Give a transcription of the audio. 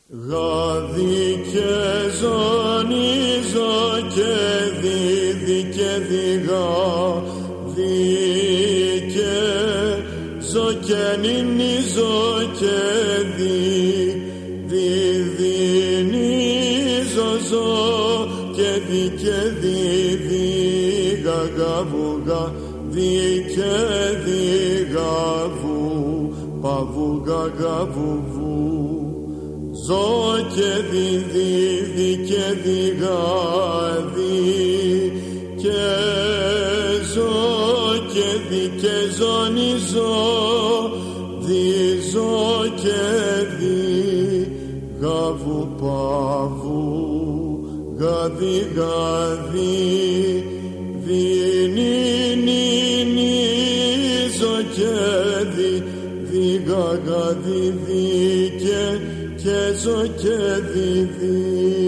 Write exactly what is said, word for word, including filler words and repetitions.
Γαδί και ζωνίζω και δίδι και διγάδι και ζω και νυνίζω και δι διδυνίζω ζω και δι και διδι γαγαβουγα δι και διγαβου παβου γαγαβουβου ζω και διδίδι και διγάδι και ζω και δι και ζωνίζω διζω και δι γαβου παβου γαδι γαδι δινυνίζω και δι δι γαγαδι δι και και ζω και δι δι